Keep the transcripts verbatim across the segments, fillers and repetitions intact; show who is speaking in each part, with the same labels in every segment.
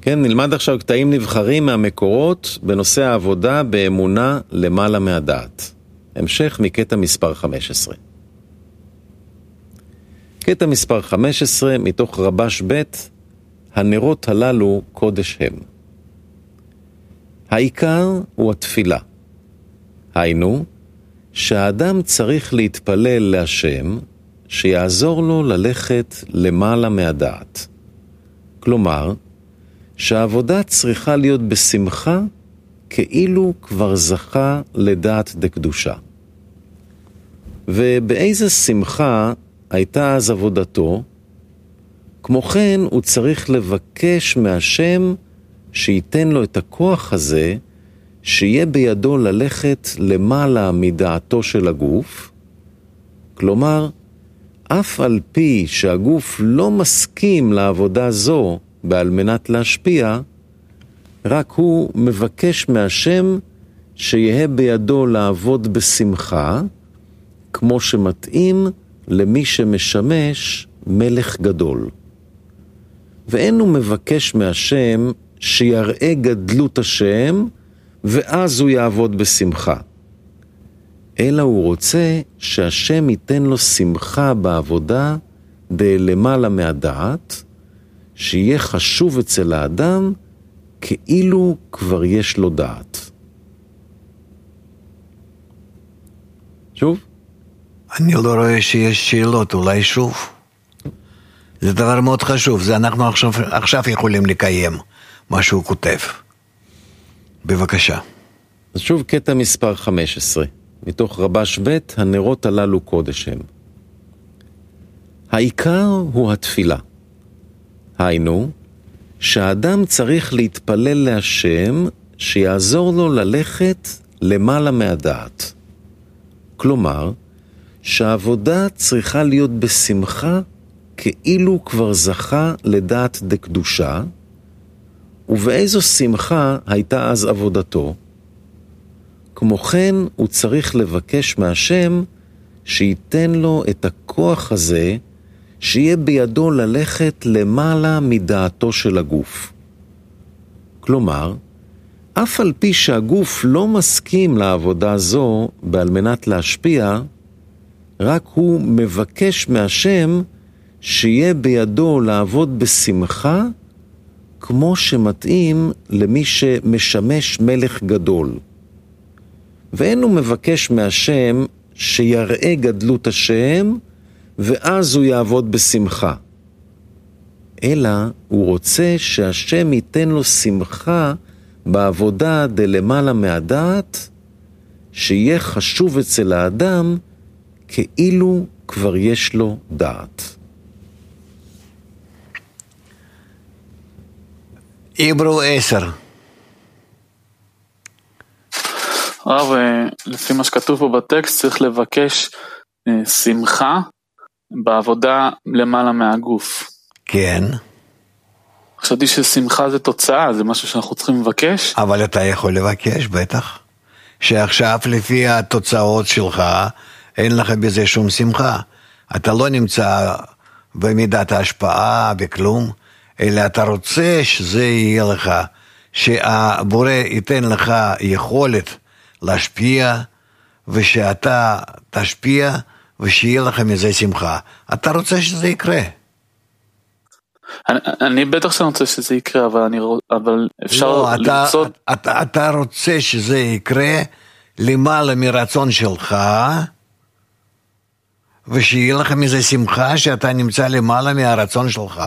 Speaker 1: כן, נלמד עכשיו קטעים נבחרים מהמקורות בנושא העבודה באמונה למעלה מהדעת. המשך מקטע מספר חמש עשרה. קטע מספר חמש עשרה מתוך רבש ב' הנרות הללו קודש הם. העיקר הוא התפילה. היינו, שהאדם צריך להתפלל להשם שיעזור לו ללכת למעלה מהדעת. כלומר, שהעבודה צריכה להיות בשמחה כאילו כבר זכה לדעת דקדושה. ובאיזה שמחה הייתה אז עבודתו? כמו כן הוא צריך לבקש מהשם שייתן לו את הכוח הזה שיהיה בידו ללכת למעלה מדעתו של הגוף. כלומר, אף על פי שהגוף לא מסכים לעבודה זו בעל מנת להשפיע, רק הוא מבקש מהשם שיהיה בידו לעבוד בשמחה, כמו שמתאים למי שמשמש מלך גדול. ואין הוא מבקש מהשם שיראה גדלות השם, ואז הוא יעבוד בשמחה. אלא הוא רוצה שהשם ייתן לו שמחה בעבודה דלמעלה מהדעת, שיהיה חשוב אצל האדם כאילו כבר יש לו דעת. שוב?
Speaker 2: אני לא רואה שיש שאלות, אולי שוב. זה דבר מאוד חשוב, זה אנחנו עכשיו, עכשיו יכולים לקיים מה שהוא כותב. בבקשה.
Speaker 1: אז שוב קטע מספר חמש עשרה, מתוך רבש ב' הנרות הללו קודש הם. העיקר הוא התפילה. היינו, שהאדם צריך להתפלל להשם שיעזור לו ללכת למעלה מהדעת. כלומר, שהעבודה צריכה להיות בשמחה כאילו כבר זכה לדעת דקדושה, ובאיזו שמחה הייתה אז עבודתו. כמו כן הוא צריך לבקש מהשם שייתן לו את הכוח הזה שיהיה בידו ללכת למעלה מדעתו של הגוף. כלומר, אף על פי שהגוף לא מסכים לעבודה זו בעל מנת להשפיע, רק הוא מבקש מהשם שיהיה בידו לעבוד בשמחה, כמו שמתאים למי שמשמש מלך גדול. ואין הוא מבקש מהשם שיראה גדלות השם, ואז הוא יעבוד בשמחה. אלא הוא רוצה שהשם ייתן לו שמחה בעבודה דלמעלה מהדעת, שיהיה חשוב אצל האדם כאילו כבר יש לו דעת.
Speaker 2: עברו עשר.
Speaker 3: רב, לפי מה שכתוב פה בטקסט, צריך לבקש שמחה בעבודה למעלה מהגוף.
Speaker 2: כן.
Speaker 3: חשבתי ששמחה זה תוצאה, זה משהו שאנחנו צריכים לבקש.
Speaker 2: אבל אתה יכול לבקש, בטח. שעכשיו לפי התוצאות שלך, אין לך בזה שום שמחה. אתה לא נמצא במידת ההשפעה וכלום, אלא אתה רוצה שזה יהיה לך, שהבורא ייתן לך יכולת להשפיע, ושאתה תשפיע, ושיהיה לך מזה שמחה. אתה רוצה שזה יקרה.
Speaker 3: אני, אני בטח שאני רוצה שזה יקרה, אבל, אני, אבל אפשר
Speaker 2: לא,
Speaker 3: לרצות...
Speaker 2: אתה, אתה, אתה רוצה שזה יקרה למעלה מרצון שלך, ושיהיה לך מזה שמחה שאתה נמצא למעלה מהרצון שלך.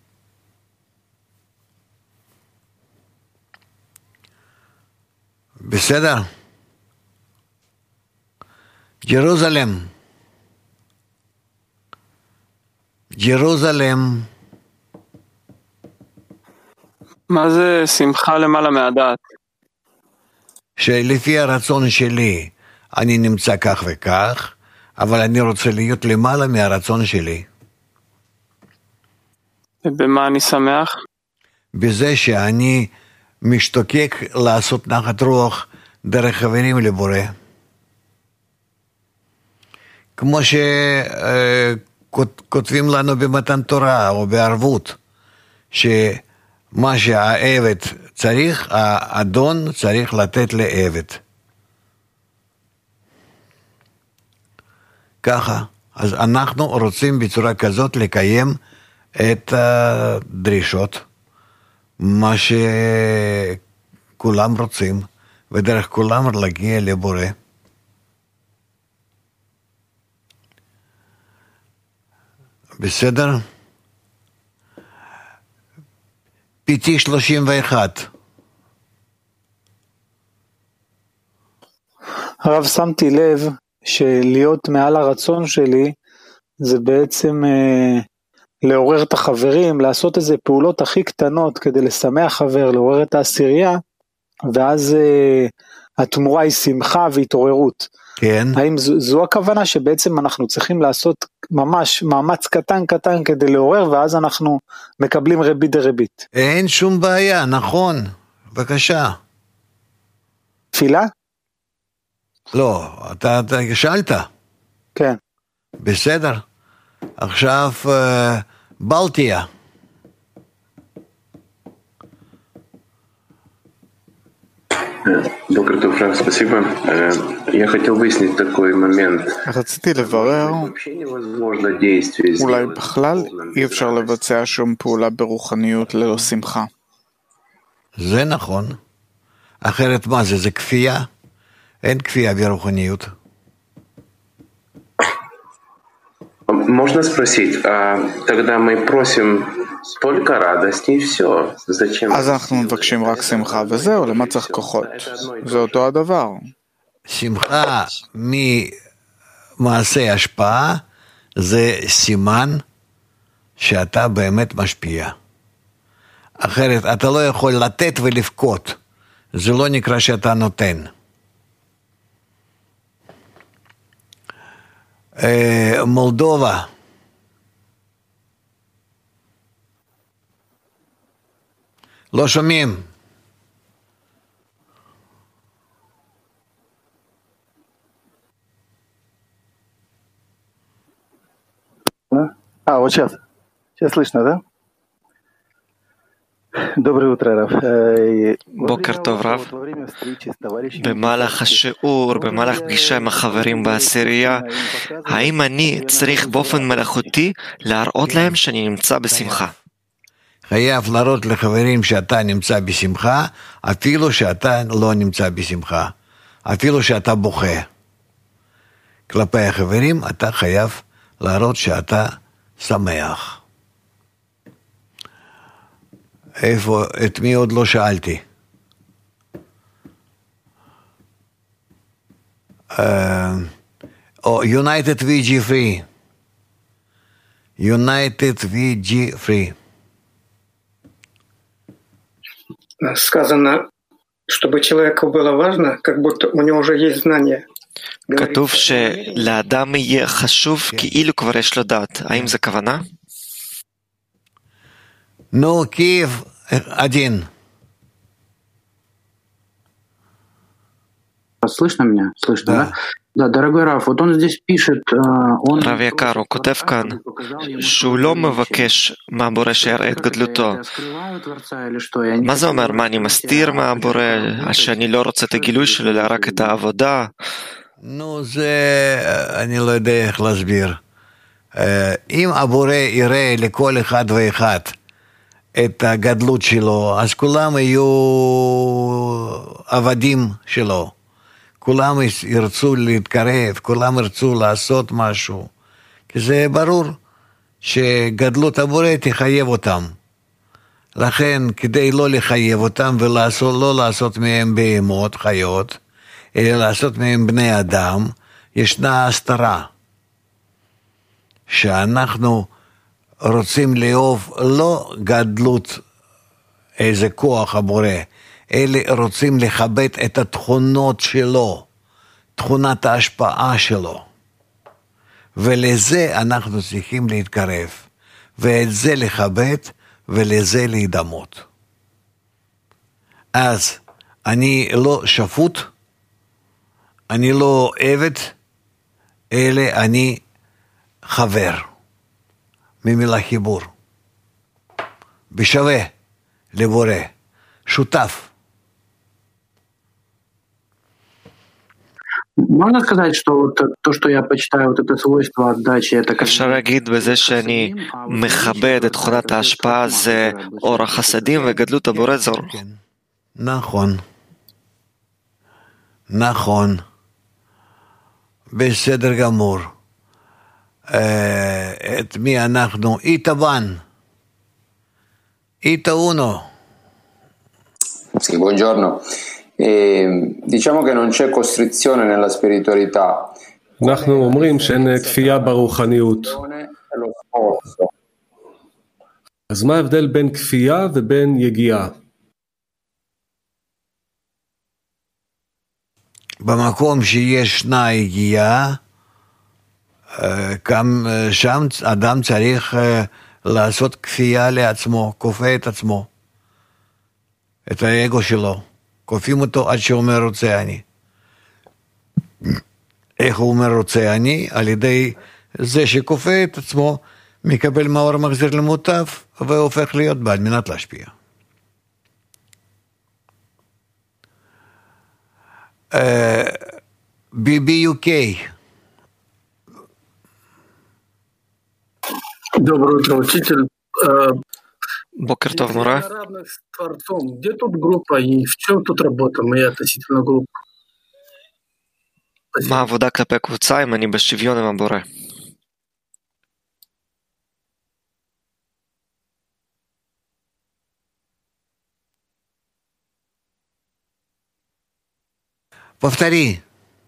Speaker 2: בסדר? ירוזלם. ירוזלם.
Speaker 4: מה זה שמחה למעלה מהדעת?
Speaker 2: שלפי הרצון שלי אני נמצא כך וכך, אבל אני רוצה להיות למעלה מהרצון שלי.
Speaker 4: ובמה אני שמח?
Speaker 2: בזה שאני משתוקק לעשות נחת רוח דרך חברים לבורא. כמו שכותבים לנו במתן תורה או בערבות, שמה מה שהעבד צריך, האדון צריך לתת לעבד. ככה. אז אנחנו רוצים בצורה כזאת לקיים את הדרישות, מה שכולם רוצים, ודרך כולם להגיע לבורא. בסדר? פיתי שלושים ואחת.
Speaker 5: הרב, שמתי לב שלהיות מעל הרצון שלי זה בעצם אה, לעורר את החברים, לעשות איזה פעולות הכי קטנות כדי לשמח חבר, לעורר את העשירייה, ואז אה, התמורה היא שמחה והתעוררות.
Speaker 2: כן.
Speaker 5: האם זו, זו הכוונה שבעצם אנחנו צריכים לעשות ממש מאמץ קטן קטן כדי לעורר, ואז אנחנו מקבלים רבית דרבית?
Speaker 2: אין שום בעיה, נכון. בבקשה.
Speaker 5: תפילה?
Speaker 2: לא, אתה, אתה שאלת.
Speaker 5: כן.
Speaker 2: בסדר. עכשיו, בלטיה.
Speaker 6: Бокер Тов, Раф, спасибо. Я хотел выяснить такой момент.
Speaker 7: רציתי לברר, אולי בכלל אי אפשר לבצע שום פעולה ברוחניות ללא שמחה.
Speaker 2: זה נכון. אחרת מה זה? זה כפייה? אין כפייה ברוחניות.
Speaker 6: Можно спросить, а тогда мы просим только радости и все. Зачем?
Speaker 7: אז אנחנו מבקשים רק שמחה וזהו, למה צריך כוחות? זה אותו הדבר.
Speaker 2: שמחה ממעשה השפעה זה סימן שאתה באמת משפיע. אחרת אתה לא יכול לתת ולבכות. זה לא נקרא שאתה נותן. מולדובה. לא שומעים.
Speaker 8: А, вот сейчас. Сейчас слышно, да? Доброе утро, Рав.
Speaker 9: בוקר טוב רב. במהלך השיעור, במהלך פגישה עם החברים בעשירייה, האם אני צריך באופן מלאכותי להראות להם שאני נמצא בשמחה?
Speaker 2: חייב להראות לחברים שאתה נמצא בשמחה, אפילו שאתה לא נמצא בשמחה, אפילו שאתה בוכה. כלפי החברים אתה חייב להראות שאתה שמח. איפה, את מי עוד לא שאלתי? או United ви джи Free. United ви джи Free.
Speaker 10: Сказано, чтобы человеку было важно, как будто у него уже есть знания.
Speaker 9: כתוב שלאדם יהיה חשוב כאילו כבר יש לו דעת. האם זה כוונה?
Speaker 2: Ну, Киев один.
Speaker 11: Слышно меня? Слышно, да? Да, дорогой Раф, вот он здесь пишет, он...
Speaker 9: רב יקר, הוא כותב כאן שהוא לא מבקש מהבורא שיראה את גדלותו. מה זה אומר? מה, אני מסתיר מהבורא? שאני לא רוצה את הגילוי שלו, אלא רק את העבודה?
Speaker 2: נו, זה... אני לא יודע איך להסביר. אם הבורא יראה לכל אחד ואחד את הגדלות שלו, אז כולם יהיו עבדים שלו. כולם ירצו להתקרב, כולם ירצו לעשות משהו. כי זה ברור שגדלות הבורא תחייב אותם. לכן, כדי לא לחייב אותם ולא לעשות מהם בהמות, חיות, אלא לעשות מהם בני אדם, ישנה הסתרה. שאנחנו רוצים לאהוב לא גדלות איזה כוח הבורא, אלא רוצים לכבד את התכונות שלו, תכונת ההשפעה שלו. ולזה אנחנו צריכים להתקרב, ואת זה לכבד ולזה להידמות. אז אני לא שפוט, אני לא עבד, אלא אני חבר. ממילה חיבור. בשווה לבורא, שותף.
Speaker 11: Можно сказать, что вот то, что я почитаю, вот это свойство отдачи, это как...
Speaker 9: אפשר להגיד בזה שאני מכבד את תכונת ההשפעה, זה אור החסדים וגדלות הבורא זו.
Speaker 2: נכון. נכון. בסדר גמור. את מי אנחנו? איתה בן. איתה אונו.
Speaker 12: Sì, buongiorno. E, diciamo che non c'è costrizione nella spiritualità.
Speaker 13: אנחנו אומרים שאין כפייה ברוחניות. אז מה ההבדל בין כפייה ובין יגיעה?
Speaker 2: במקום שישנה יגיעה, שם אדם צריך לעשות כפייה לעצמו, כופה את עצמו, את האגו שלו. כופים אותו עד שהוא אומר רוצה אני. איך הוא אומר רוצה אני? על ידי זה שכופה את עצמו, מקבל מאור מחזיר למוטב, והופך להיות בה על מנת להשפיע. בי-בי-יו קיי.
Speaker 14: Доброе утро, учитель.
Speaker 9: בוקר טוב, מורה.
Speaker 14: Где тут группа и в чем тут работа моя относительно группы?
Speaker 9: מה העבודה כלפי קבוצה אם אני בשוויון עם הבורא?
Speaker 2: повтори.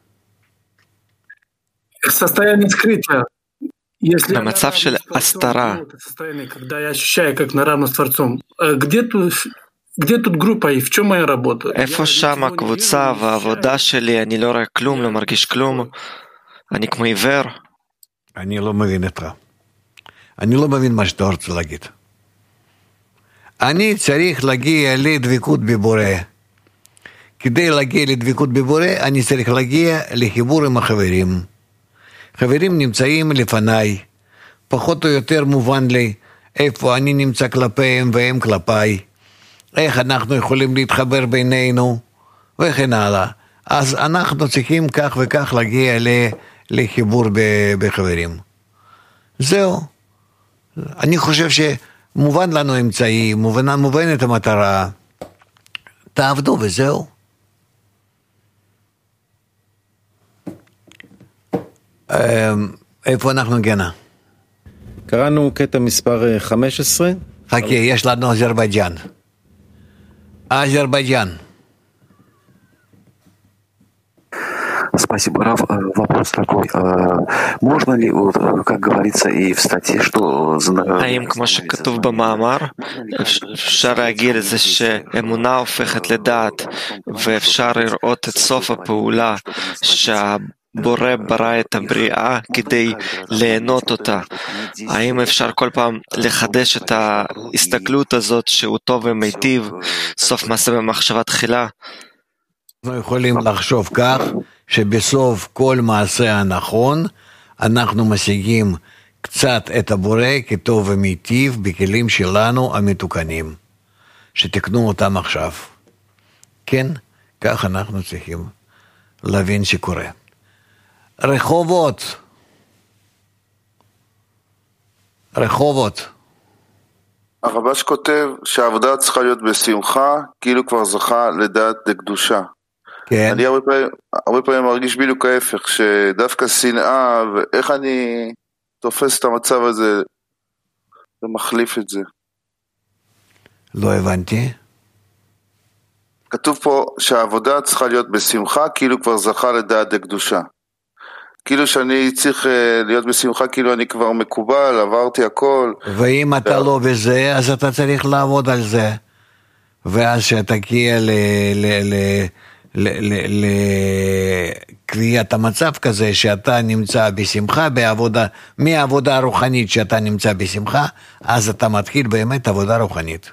Speaker 14: Состояние скрытия. Если
Speaker 9: במצב של הסתרה.
Speaker 14: когда я ощущаю как на равно с Творцом, где тут где тут группа и в чем моя работа?
Speaker 9: איפה שם הקבוצה והעבודה שלי? אני לא רואה כלום, לא מרגיש כלום. אני כמו עיוור.
Speaker 2: אני לא מבין אותך. אני לא מבין מה שאתה רוצה להגיד. אני צריך להגיע לדבקות בבורא. כדי להגיע לדבקות בבורא, אני צריך להגיע לחיבור עם החברים. חברים נמצאים לפניי. פחות או יותר מובן לי איפה אני נמצא כלפיהם והם כלפיי. איך אנחנו יכולים להתחבר בינינו, וכן הלאה. אז אנחנו צריכים כך וכך להגיע לחיבור בחברים. זהו. אני חושב שמובן לנו אמצעי, מובן, מובנת המטרה. תעבדו וזהו. איפה אנחנו גנה?
Speaker 1: קראנו קטע מספר חמש עשרה.
Speaker 2: חכה, יש לנו אזרבייג'אן. Азербайджан.
Speaker 15: Спасибо, Рав. Вопрос такой. Можно ли, как говорится и в статье, что...
Speaker 9: האם כמו שכתוב במאמר, אפשר להגיע לזה שאמונה הופכת לדעת, ואפשר לראות את סוף הפעולה שהבורא ברא את הבריאה כדי ליהנות אותה? האם אפשר כל פעם לחדש את ההסתכלות הזאת שהוא טוב ומיטיב, סוף מעשה במחשבה תחילה?
Speaker 2: אנחנו יכולים לחשוב כך, שבסוף כל מעשה הנכון, אנחנו משיגים קצת את הבורא כטוב ומיטיב בכלים שלנו המתוקנים, שתקנו אותם עכשיו. כן, כך אנחנו צריכים להבין שקורה. רחובות. רחובות.
Speaker 16: הרב"ש כותב שהעבודה צריכה להיות בשמחה, כאילו כבר זכה לדעת לקדושה.
Speaker 2: כן.
Speaker 16: אני הרבה פעמים, הרבה פעמים מרגיש בדיוק ההפך, שדווקא שנאה, ואיך אני תופס את המצב הזה ומחליף את זה.
Speaker 2: לא הבנתי.
Speaker 16: כתוב פה שהעבודה צריכה להיות בשמחה, כאילו כבר זכה לדעת לקדושה. כאילו שאני צריך להיות בשמחה, כאילו אני כבר מקובל, עברתי הכל.
Speaker 2: ואם אתה לא בזה, אז אתה צריך לעבוד על זה. ואז שתגיע ל... ל... ל... לקביעת המצב כזה שאתה נמצא בשמחה בעבודה, מהעבודה הרוחנית שאתה נמצא בשמחה, אז אתה מתחיל באמת עבודה רוחנית.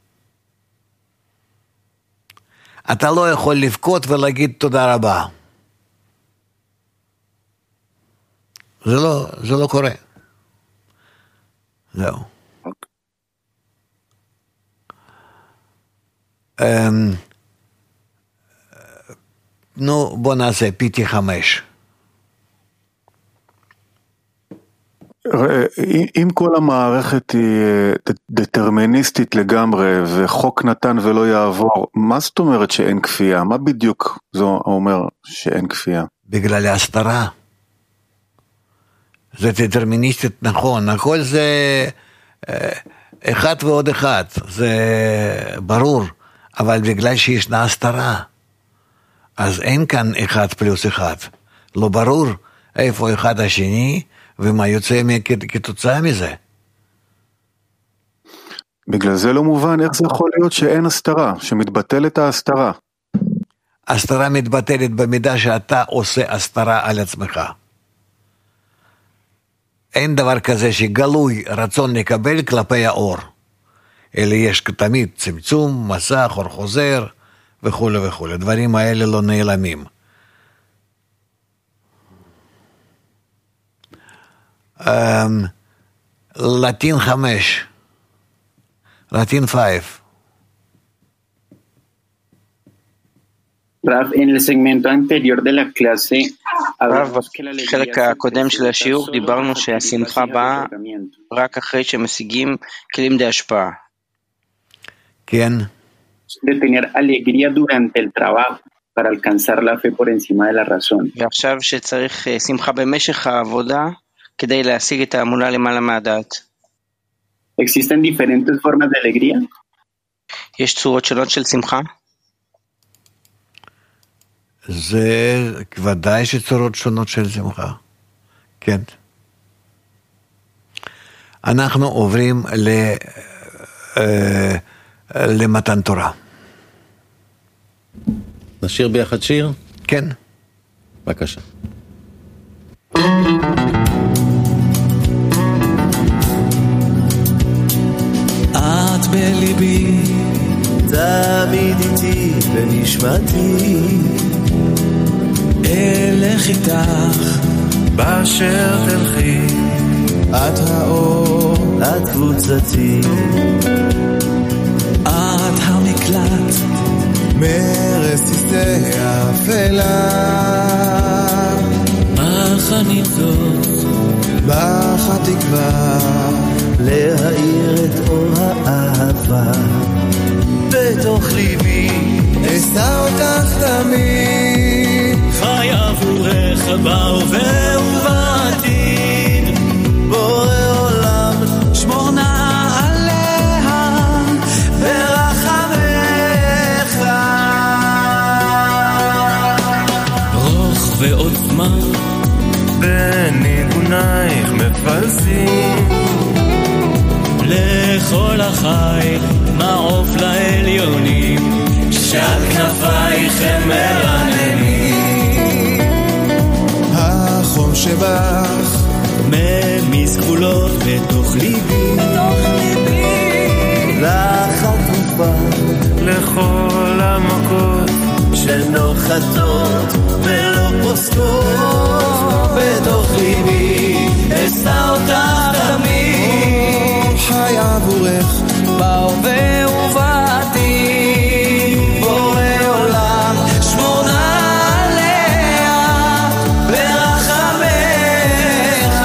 Speaker 2: אתה לא יכול לבכות ולהגיד תודה רבה. זה לא, זה לא קורה. זהו. נו, בוא נעשה פיטי חמש.
Speaker 17: אם כל המערכת היא דטרמיניסטית לגמרי וחוק נתן ולא יעבור, מה זאת אומרת שאין כפייה? מה בדיוק זה אומר שאין כפייה?
Speaker 2: בגלל ההסתרה. זה דטרמיניסטית, נכון, הכל זה אחד ועוד אחד, זה ברור, אבל בגלל שישנה הסתרה, אז אין כאן אחד פלוס אחד, לא ברור איפה אחד השני, ומה יוצא כתוצאה מזה.
Speaker 17: בגלל זה לא מובן איך זה יכול להיות שאין הסתרה, שמתבטלת ההסתרה.
Speaker 2: הסתרה מתבטלת במידה שאתה עושה הסתרה על עצמך. אין דבר כזה שגלוי רצון לקבל כלפי האור, אלא יש תמיד צמצום, מסך, אור חוזר וכו' וכו'. הדברים האלה לא נעלמים. לטין חמש, לטין פייב.
Speaker 18: רב, en el segmento anterior de la clase, בחלק הקודם של השיעור דיברנו שהשמחה באה רק אחרי שמשיגים כלים די השפעה.
Speaker 2: כן.
Speaker 18: De tener alegría durante el trabajo para alcanzar la fe por encima de la razón. ועכשיו שצריך שמחה במשך העבודה כדי להשיג את האמונה למעלה מהדעת. Existen diferentes formas de alegría? יש צורות שונות של שמחה?
Speaker 2: זה ודאי שצורות שונות של שמחה. כן. אנחנו עוברים ל, אה, למתן תורה.
Speaker 1: נשיר ביחד שיר?
Speaker 2: כן.
Speaker 1: בבקשה.
Speaker 19: את בליבי, תמיד איתי ונשמתי, אלך איתך באשר תלכי, את האור, את קבוצתי, את המקלט מרסיסי האפלה, בך הניצוץ, בך התקווה, להאיר את אור האהבה בתוך ליבי, אשא אותך תמיד, חי עבורך בהווה ובעתיד, בורא עולם שמור נא עליה ברחמך, רוח ועוצמה בניגונייך מפלסים, לכל החי מעוף לעליונים, שעל כנפייך הם מרננים, החום שבך ממיס גבולות בתוך ליבי, לך התרופה לכל המכות שנוחתות ולא פוסקות בתוך ליבי, אשא אותך תמיד, חי עבורך בהווה ובעתיד, בורא עולם שמור נא עליה ברחמך,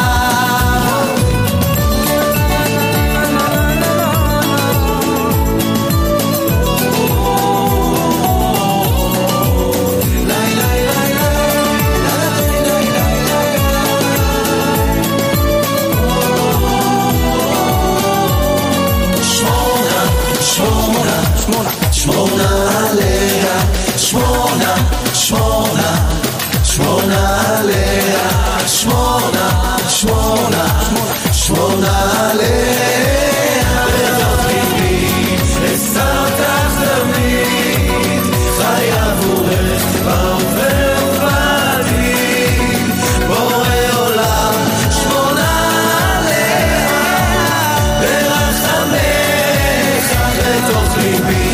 Speaker 19: שמונה עליה, שמונה, שמונה, שמונה עליה, שמונה, שמונה, שמונה עליה, בתוך ליבי, אשא אותך תמיד, חי עבורך בהווה ובעתיד, בורא עולם שמונה עליה, ברחמך בתוך ליבי,